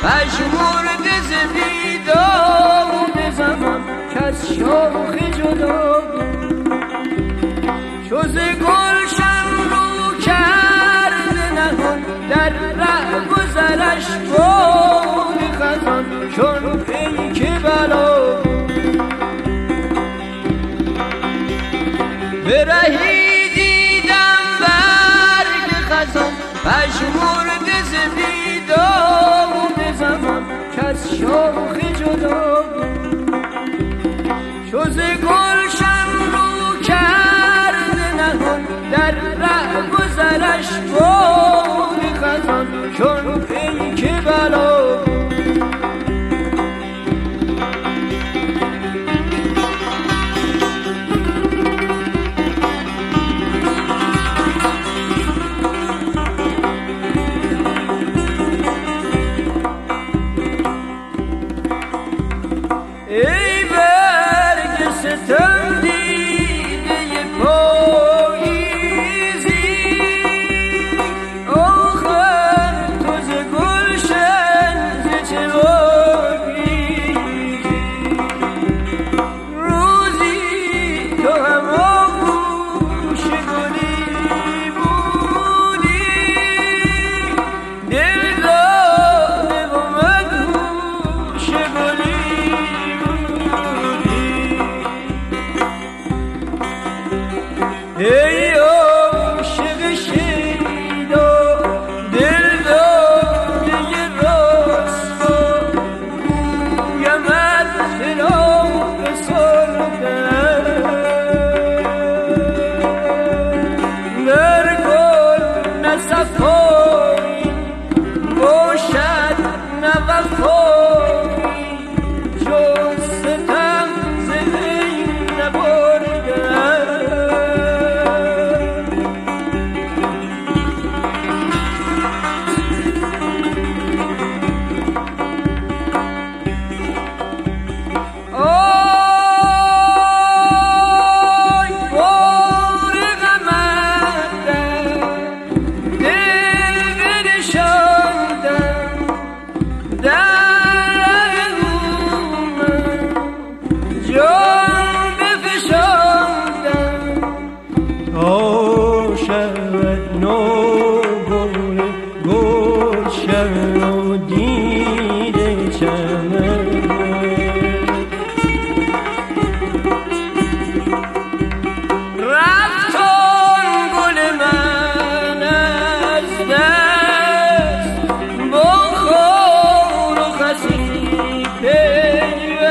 پژمرده ز بیداد زمان کز شاخ جدا چو ز گلشن رو کرده نهان در ره گذرش باد خزان چون پیک بلا به رهی دیدم برگ خزان پژمرده ز بیداد زمان کز شاخ جدا چو ز گلشن رو کرده نهان در ره گذرش باد خزان چون پیک بلا ای برگ ستم دیده پاییزی آخر تو ز گلشن ز چه واگیزی روزی تو هم آغوش گلی بودی دل داده و مدهوش گلی ای عاشق شیدا دل داده راستا گویم از فراق سردن در گل نه صفایی باشد نه وفایی جز ستم ز بین نبردن شود نوگل گلشن و دیده چمن رفت آن گل من از دست با خار و خسی پیوست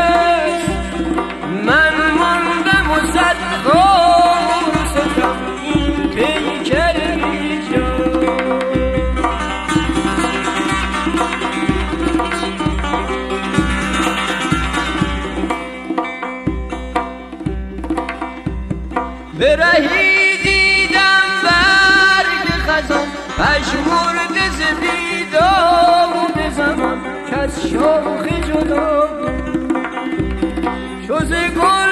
من ماندم و صد خار ستم این پیکر بیجا به رهی دیدم برگ خزان پژمرده ز بیداد زمان کز شاخ جدا چو ز